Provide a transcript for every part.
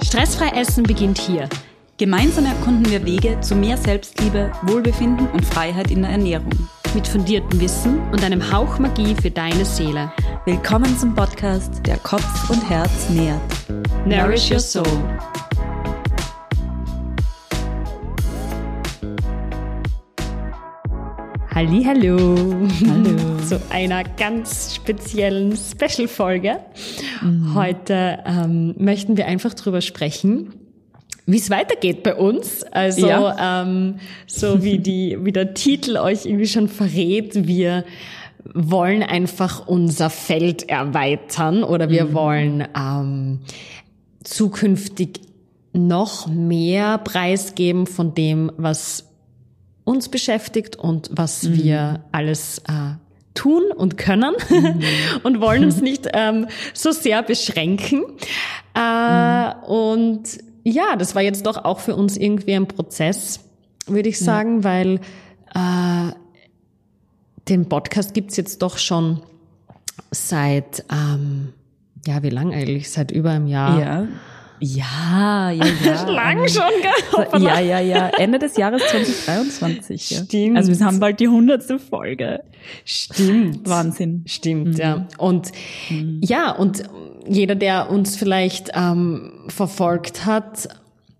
Stressfrei Essen beginnt hier. Gemeinsam erkunden wir Wege zu mehr Selbstliebe, Wohlbefinden und Freiheit in der Ernährung. Mit fundiertem Wissen und einem Hauch Magie für deine Seele. Willkommen zum Podcast, der Kopf und Herz nährt. Nourish your soul. Hallihallo. Hallo. Zu einer ganz speziellen Special-Folge. Heute möchten wir einfach drüber sprechen, wie es weitergeht bei uns. Also so wie der Titel euch irgendwie schon verrät, wir wollen einfach unser Feld erweitern oder wir wollen zukünftig noch mehr preisgeben von dem, was uns beschäftigt und was wir alles tun und können und wollen uns nicht so sehr beschränken. Und ja, das war jetzt doch auch für uns irgendwie ein Prozess, würde ich sagen, weil den Podcast gibt's jetzt doch schon seit, wie lang eigentlich? Seit über einem Jahr. Ja. Lang schon, gell? Ja. Ende des Jahres 2023. Ja. Stimmt. Also wir haben bald die 100. Folge. Stimmt. Wahnsinn. Stimmt, ja. Und und jeder, der uns vielleicht verfolgt hat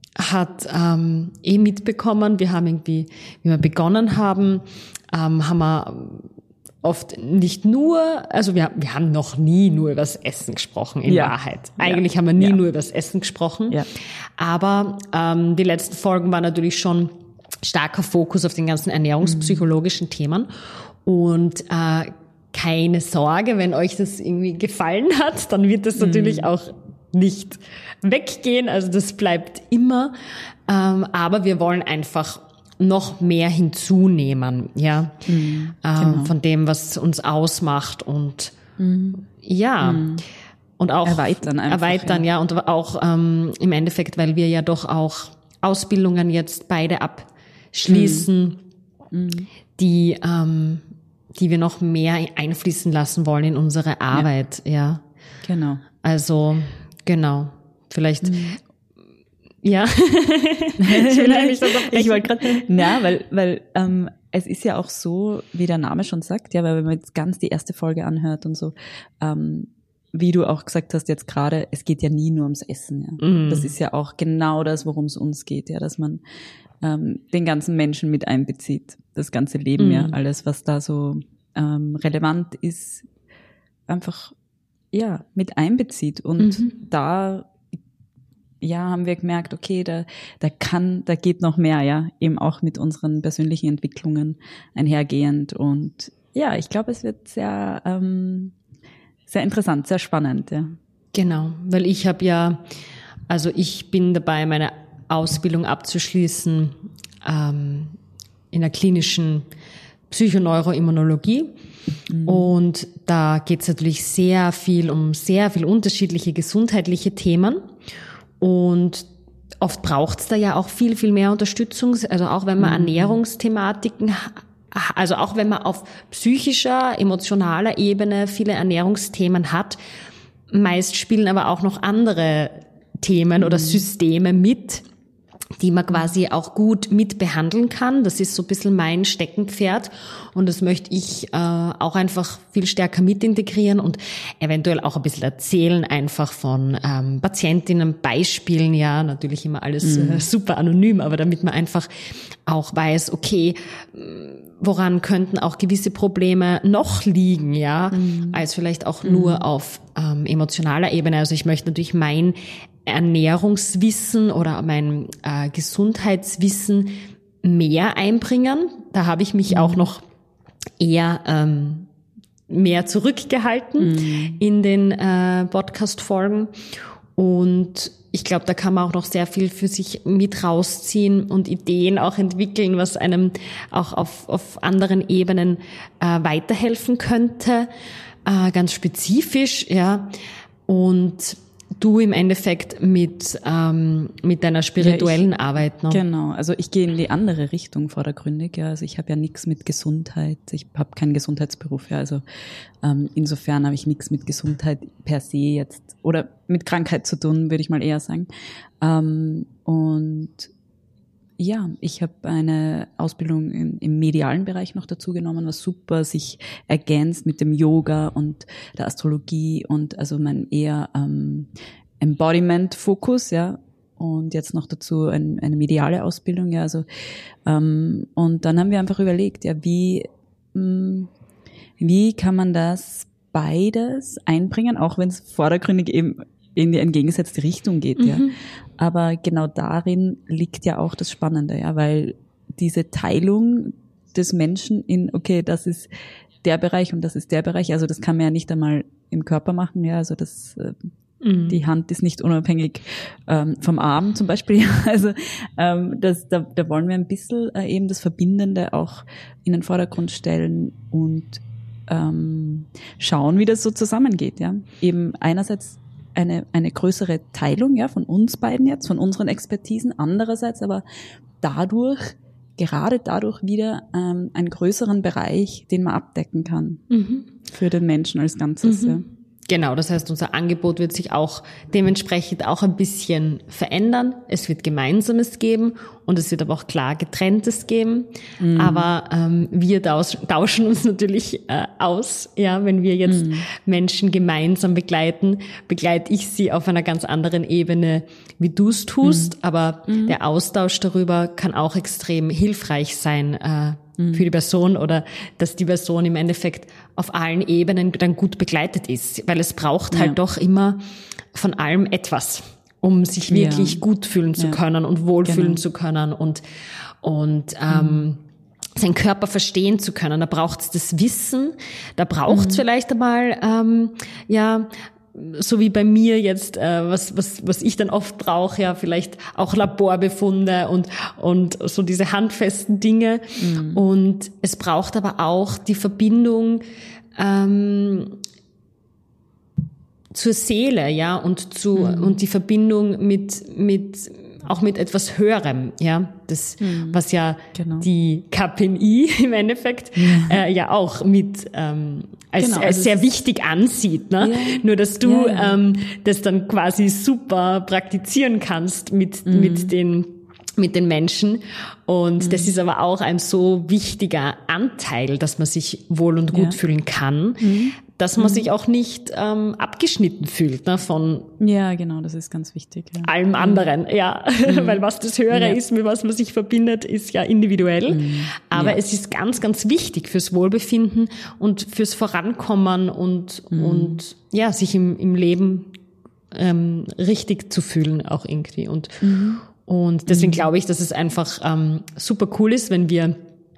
mitbekommen, wir haben irgendwie, wie wir begonnen haben wir oft nicht nur, also wir haben noch nie nur über das Essen gesprochen, in Wahrheit. Eigentlich haben wir nie nur über das Essen gesprochen. Ja. Aber die letzten Folgen waren natürlich schon starker Fokus auf den ganzen ernährungspsychologischen Themen. Und keine Sorge, wenn euch das irgendwie gefallen hat, dann wird das natürlich auch nicht weggehen. Also das bleibt immer. Aber wir wollen einfach noch mehr hinzunehmen, von dem, was uns ausmacht und und auch erweitern, und auch im Endeffekt, weil wir ja doch auch Ausbildungen jetzt beide abschließen, die wir noch mehr einfließen lassen wollen in unsere Arbeit, Genau. Also, genau. Vielleicht ja, ich will eigentlich so ich wollte gerade, weil es ist ja auch so, wie der Name schon sagt, weil wenn man jetzt ganz die erste Folge anhört und so, wie du auch gesagt hast jetzt gerade, es geht ja nie nur ums Essen. Ja. Das ist ja auch genau das, worum es uns geht, dass man den ganzen Menschen mit einbezieht, das ganze Leben, alles, was da so relevant ist, einfach mit einbezieht und da haben wir gemerkt, okay, da geht noch mehr, eben auch mit unseren persönlichen Entwicklungen einhergehend. Und ich glaube, es wird sehr, sehr interessant, sehr spannend, Genau, weil ich bin dabei, meine Ausbildung abzuschließen in der klinischen Psychoneuroimmunologie. Und da geht es natürlich sehr viel unterschiedliche gesundheitliche Themen. Und oft braucht es da ja auch viel, viel mehr Unterstützung. Also auch wenn man Ernährungsthematiken, also auch wenn man auf psychischer, emotionaler Ebene viele Ernährungsthemen hat, meist spielen aber auch noch andere Themen oder Systeme mit, die man quasi auch gut mit behandeln kann. Das ist so ein bisschen mein Steckenpferd und das möchte ich auch einfach viel stärker mit integrieren und eventuell auch ein bisschen erzählen einfach von Patientinnen, Beispielen, natürlich immer alles super anonym, aber damit man einfach auch weiß, okay, woran könnten auch gewisse Probleme noch liegen, als vielleicht auch nur auf emotionaler Ebene. Also ich möchte natürlich mein Ernährungswissen oder mein Gesundheitswissen mehr einbringen. Da habe ich mich auch noch eher mehr zurückgehalten in den Podcast-Folgen. Und ich glaube, da kann man auch noch sehr viel für sich mit rausziehen und Ideen auch entwickeln, was einem auch auf anderen Ebenen weiterhelfen könnte, ganz spezifisch, Und du im Endeffekt mit deiner spirituellen Arbeit. Ne? Genau, also ich gehe in die andere Richtung vordergründig. Ja. Also ich habe ja nichts mit Gesundheit, ich habe keinen Gesundheitsberuf. Ja. Also insofern habe ich nichts mit Gesundheit per se jetzt oder mit Krankheit zu tun, würde ich mal eher sagen. Und ja, ich habe eine Ausbildung im medialen Bereich noch dazu genommen, was super sich ergänzt mit dem Yoga und der Astrologie und also mein eher Embodiment-Fokus, ja, und jetzt noch dazu eine mediale Ausbildung, ja, also und dann haben wir einfach überlegt, ja, wie kann man das beides einbringen, auch wenn es vordergründig eben in die entgegengesetzte Richtung geht, ja. Aber genau darin liegt ja auch das Spannende, ja, weil diese Teilung des Menschen in, okay, das ist der Bereich und das ist der Bereich, also das kann man ja nicht einmal im Körper machen, ja, also das, die Hand ist nicht unabhängig vom Arm zum Beispiel, ja, also da wollen wir ein bisschen eben das Verbindende auch in den Vordergrund stellen und schauen, wie das so zusammengeht, ja, eben einerseits eine größere Teilung, ja, von uns beiden jetzt, von unseren Expertisen, andererseits aber gerade dadurch wieder einen größeren Bereich, den man abdecken kann für den Menschen als Ganzes. Ja. Genau, das heißt, unser Angebot wird sich auch dementsprechend auch ein bisschen verändern. Es wird Gemeinsames geben und es wird aber auch klar Getrenntes geben. Aber wir tauschen uns natürlich aus. Ja, wenn wir jetzt Menschen gemeinsam begleite ich sie auf einer ganz anderen Ebene, wie du es tust. Aber der Austausch darüber kann auch extrem hilfreich sein für die Person oder dass die Person im Endeffekt auf allen Ebenen dann gut begleitet ist. Weil es braucht halt doch immer von allem etwas, um sich wirklich gut fühlen zu können und wohlfühlen zu können und seinen Körper verstehen zu können. Da braucht es das Wissen, da braucht es vielleicht einmal, so wie bei mir jetzt, was ich dann oft brauche, ja, vielleicht auch Laborbefunde und so diese handfesten Dinge. Und es braucht aber auch die Verbindung zur Seele, ja, und die Verbindung mit etwas Höherem, ja, das, was ja die KPNI im Endeffekt ja auch mit als sehr wichtig ansieht, ne? Ja. Nur, dass du das dann quasi super praktizieren kannst mit den Menschen. Und das ist aber auch ein so wichtiger Anteil, dass man sich wohl und gut fühlen kann, dass man sich auch nicht abgeschnitten fühlt, ne, von das ist ganz wichtig. Ja. Allem anderen, weil was das Höhere ist, mit was man sich verbindet, ist ja individuell. Aber es ist ganz, ganz wichtig fürs Wohlbefinden und fürs Vorankommen und sich im Leben richtig zu fühlen auch irgendwie. Und deswegen glaube ich, dass es einfach super cool ist, wenn wir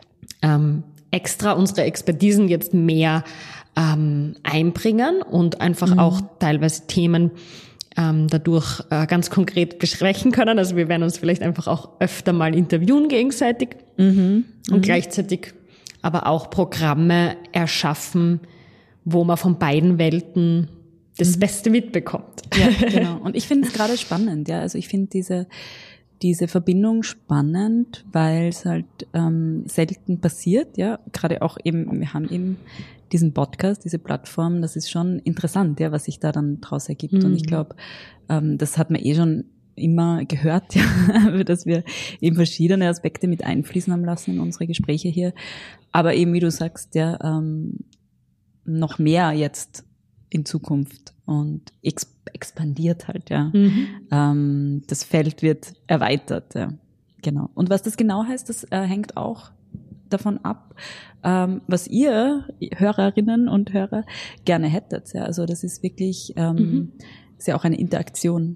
extra unsere Expertisen jetzt mehr einbringen und einfach auch teilweise Themen dadurch ganz konkret besprechen können. Also wir werden uns vielleicht einfach auch öfter mal interviewen gegenseitig und gleichzeitig aber auch Programme erschaffen, wo man von beiden Welten das Beste mitbekommt. Ja, genau. Und ich finde es gerade spannend, ja. Also ich finde diese Verbindung spannend, weil es halt selten passiert, ja. Gerade auch eben, wir haben eben diesen Podcast, diese Plattform, das ist schon interessant, ja, was sich da dann draus ergibt. Und ich glaube, das hat man schon immer gehört, ja, dass wir eben verschiedene Aspekte mit einfließen haben lassen in unsere Gespräche hier. Aber eben, wie du sagst, ja, noch mehr jetzt in Zukunft und expandiert halt, ja. Das Feld wird erweitert, ja. Genau. Und was das genau heißt, das hängt auch davon ab, was ihr Hörerinnen und Hörer gerne hättet, ja. Also das ist wirklich, ist ja auch eine Interaktion,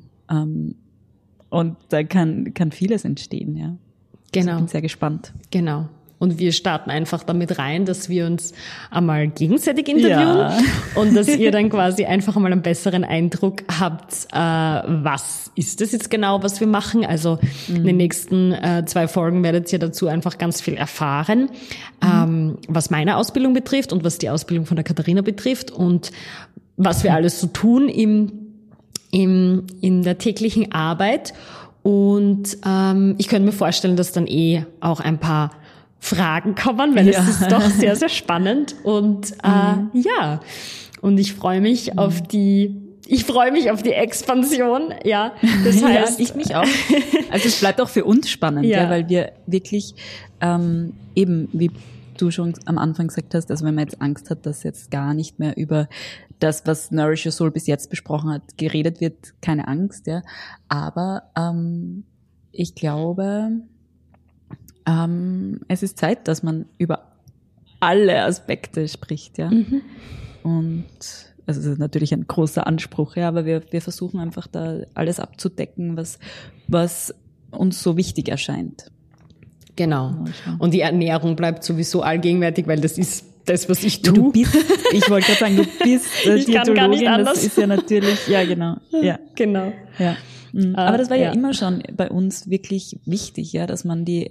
und da kann vieles entstehen, ja. Genau. Also ich bin sehr gespannt. Genau. Und wir starten einfach damit rein, dass wir uns einmal gegenseitig interviewen und dass ihr dann quasi einfach mal einen besseren Eindruck habt, was ist das jetzt genau, was wir machen. Also in den nächsten 2 Folgen werdet ihr dazu einfach ganz viel erfahren, was meine Ausbildung betrifft und was die Ausbildung von der Katharina betrifft und was wir alles so tun im in der täglichen Arbeit. Und ich könnte mir vorstellen, dass dann auch ein paar Fragen kommen, weil es ist doch sehr, sehr spannend. Und ja, und ich freue mich auf die Expansion, ja. Das heißt, ich mich auch. Also es bleibt auch für uns spannend, ja, weil wir wirklich eben, wie du schon am Anfang gesagt hast, also wenn man jetzt Angst hat, dass jetzt gar nicht mehr über das, was Nourish Your Soul bis jetzt besprochen hat, geredet wird, keine Angst, ja. Aber ich glaube, es ist Zeit, dass man über alle Aspekte spricht, ja. Und also das ist natürlich ein großer Anspruch, ja, aber wir versuchen einfach da alles abzudecken, was uns so wichtig erscheint. Genau. Und die Ernährung bleibt sowieso allgegenwärtig, weil das ist das, was ich tue. Ich wollte gerade sagen, du bist ich kann gar nicht anders. Das ist ja natürlich, ja genau. Ja. Genau. Ja. Aber das war ja immer schon bei uns wirklich wichtig, ja, dass man die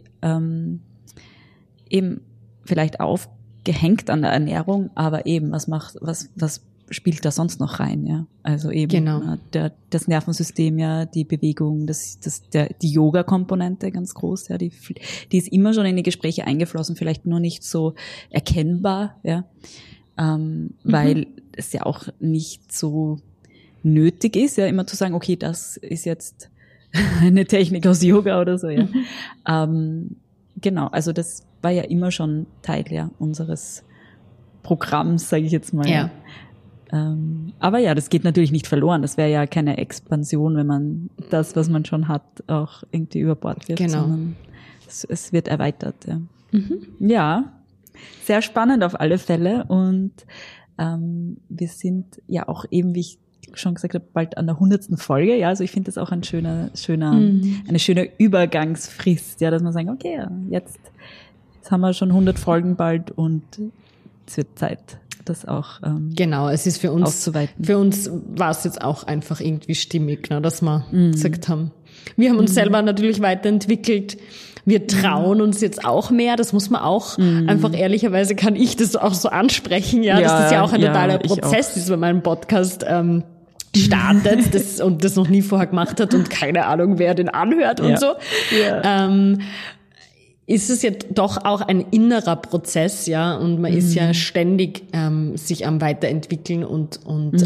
eben vielleicht aufgehängt an der Ernährung, aber eben was spielt da sonst noch rein, ja? Also eben das Nervensystem, ja, die Bewegung, die Yoga-Komponente ganz groß, ja, die ist immer schon in die Gespräche eingeflossen, vielleicht nur nicht so erkennbar, ja, weil es ja auch nicht so nötig ist, ja, immer zu sagen, okay, das ist jetzt eine Technik aus Yoga oder so, ja. Genau, also das war ja immer schon Teil, ja, unseres Programms, sage ich jetzt mal. Ja. Aber ja, das geht natürlich nicht verloren. Das wäre ja keine Expansion, wenn man das, was man schon hat, auch irgendwie über Bord wirft. Genau. Sondern es wird erweitert. Ja. Ja, sehr spannend auf alle Fälle. Und wir sind ja auch eben, wie ich schon gesagt habe, bald an der 100. Folge. Ja, also ich finde das auch eine schöne Übergangsfrist, ja, dass man sagen, okay, ja, jetzt haben wir schon 100 Folgen bald und es wird Zeit, das auch genau, es ist für uns auszuweiten. Für uns war es jetzt auch einfach irgendwie stimmig, ne, dass wir gesagt haben, wir haben uns selber natürlich weiterentwickelt. Wir trauen uns jetzt auch mehr, das muss man auch einfach ehrlicherweise kann ich das auch so ansprechen, ja, dass das ja auch ein totaler Prozess ist, wenn man einen Podcast startet und das noch nie vorher gemacht hat und keine Ahnung, wer den anhört und so. Ja. Ist es ja doch auch ein innerer Prozess, ja, und man ist ja ständig sich am Weiterentwickeln und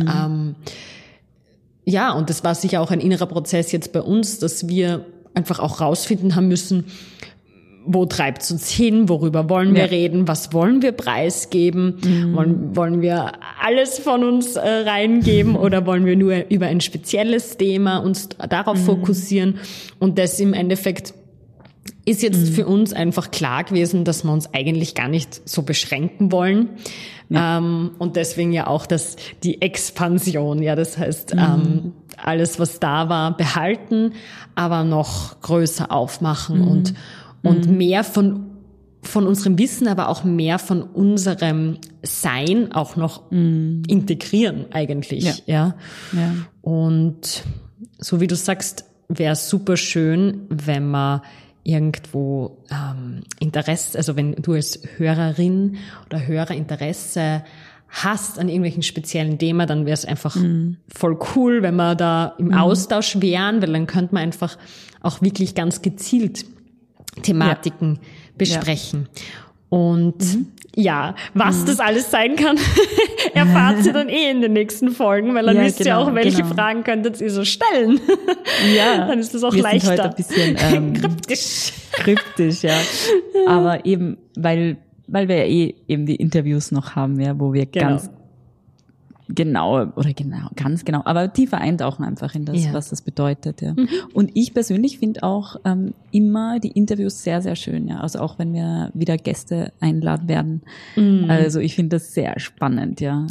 ja, und das war sicher auch ein innerer Prozess jetzt bei uns, dass wir einfach auch rausfinden haben müssen, wo treibt's uns hin, worüber wollen wir reden, was wollen wir preisgeben, wollen wir alles von uns reingeben oder wollen wir nur über ein spezielles Thema uns darauf fokussieren, und das im Endeffekt ist jetzt für uns einfach klar gewesen, dass wir uns eigentlich gar nicht so beschränken wollen. Ja. Und deswegen ja auch die Expansion, ja, das heißt, alles, was da war, behalten, aber noch größer aufmachen und mehr von unserem Wissen, aber auch mehr von unserem Sein auch noch integrieren eigentlich, ja. Und so wie du sagst, wäre es super schön, wenn man irgendwo Interesse, also wenn du als Hörerin oder Hörer Interesse hast an irgendwelchen speziellen Themen, dann wäre es einfach voll cool, wenn wir da im Austausch wären, weil dann könnte man einfach auch wirklich ganz gezielt Thematiken besprechen. Und was das alles sein kann, erfahrt ihr dann in den nächsten Folgen, weil dann wisst ihr auch, welche Fragen könntet ihr so stellen. Ja. Dann ist das auch leichter. Sind heute ein bisschen kryptisch, ja. Aber eben, weil wir ja eben die Interviews noch haben, ja, wo wir ganz genau, aber tiefer eintauchen einfach in das, was das bedeutet, ja. Und ich persönlich finde auch immer die Interviews sehr, sehr schön, ja. Also auch wenn wir wieder Gäste einladen werden. Also ich finde das sehr spannend, ja.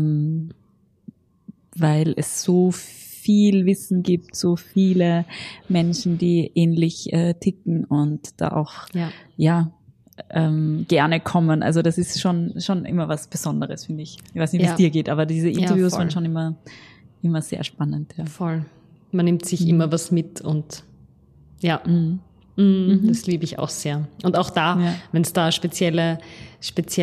Weil es so viel Wissen gibt, so viele Menschen, die ähnlich ticken und da auch, gerne kommen. Also das ist schon immer was Besonderes, finde ich. Ich weiß nicht, wie es dir geht, aber diese Interviews waren schon immer sehr spannend. Ja. Voll. Man nimmt sich immer was mit und das liebe ich auch sehr. Und auch da, wenn es da spezielle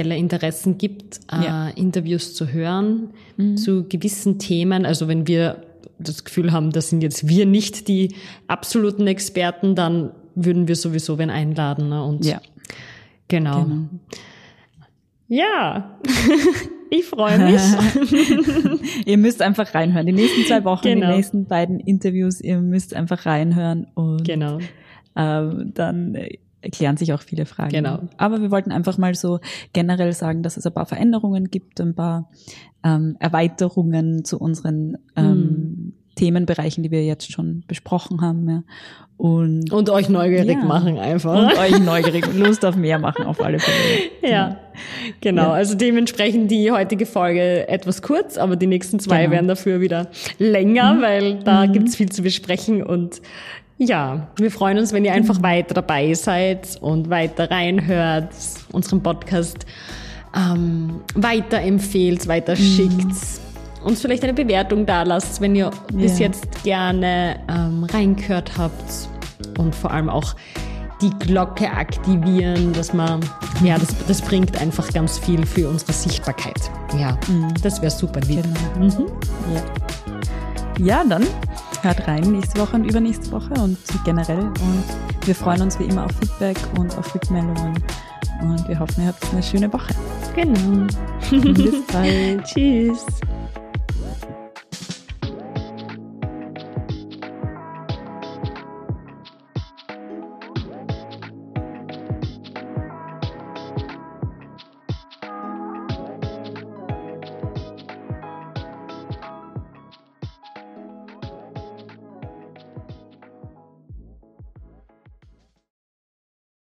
Interessen gibt, Interviews zu hören zu gewissen Themen. Also wenn wir das Gefühl haben, das sind jetzt wir nicht die absoluten Experten, dann würden wir sowieso wen einladen. Ne? Und Ja. Genau. Ja, ich freue mich. Ihr müsst einfach reinhören. Die nächsten 2 Wochen, Genau. die nächsten beiden Interviews, ihr müsst einfach reinhören und Genau. dann erklären sich auch viele Fragen. Genau. Aber wir wollten einfach mal so generell sagen, dass es ein paar Veränderungen gibt, ein paar Erweiterungen zu unseren Themenbereichen, die wir jetzt schon besprochen haben. Ja. Und euch neugierig Ja. machen einfach. Und euch neugierig und Lust auf mehr machen auf alle Fälle. Ja, genau. Ja. Also dementsprechend die heutige Folge etwas kurz, aber die nächsten 2 Genau. werden dafür wieder länger, weil da gibt's viel zu besprechen. Und ja, wir freuen uns, wenn ihr einfach weiter dabei seid und weiter reinhört, unseren Podcast weiterempfehlt, weiter schickt. Uns vielleicht eine Bewertung da lasst, wenn ihr bis jetzt gerne reingehört habt, und vor allem auch die Glocke aktivieren, dass man, das bringt einfach ganz viel für unsere Sichtbarkeit. Ja, das wäre super lieb. Genau. Ja, dann hört rein nächste Woche und übernächste Woche und generell. Und wir freuen uns wie immer auf Feedback und auf Rückmeldungen. Und wir hoffen, ihr habt eine schöne Woche. Genau. Bis bald. Tschüss.